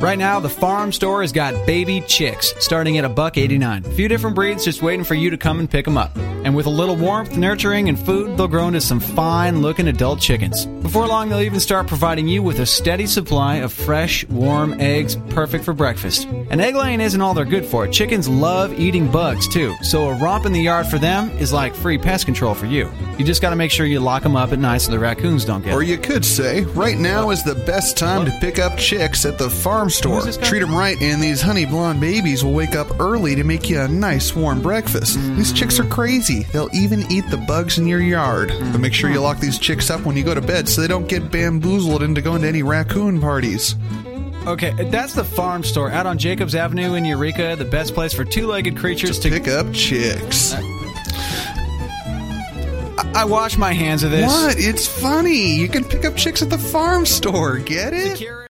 Right now, the farm store has got baby chicks starting at $1.89. A few different breeds just waiting for you to come and pick them up. And with a little warmth, nurturing, and food, they'll grow into some fine-looking adult chickens. Before long, they'll even start providing you with a steady supply of fresh, warm eggs perfect for breakfast. And egg laying isn't all they're good for. Chickens love eating bugs, too. So a romp in the yard for them is like free pest control for you. You just got to make sure you lock them up at night so the raccoons don't get them. Or you could say, right now is the best time to pick up chicks at the farm store. Treat them right, and these honey blonde babies will wake up early to make you a nice warm breakfast. These chicks are crazy. They'll even eat the bugs in your yard. But make sure you lock these chicks up when you go to bed so they don't get bamboozled into going to any raccoon parties. Okay, that's the farm store out on Jacobs Avenue in Eureka, the best place for two-legged creatures to pick up chicks. I wash my hands of this. What? It's funny. You can pick up chicks at the farm store. Get it?